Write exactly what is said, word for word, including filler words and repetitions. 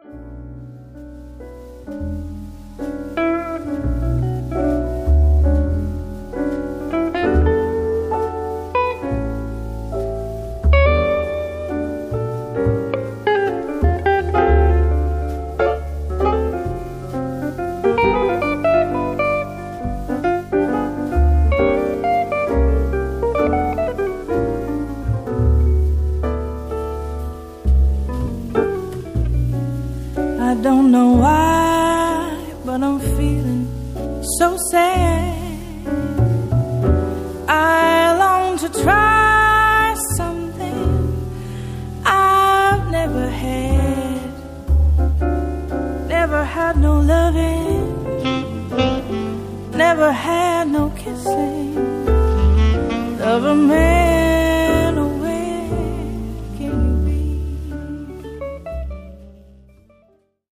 I don't know why, but I'm feeling so sad. I long to try something I've never had. Never had no loving, never had no kissing of a man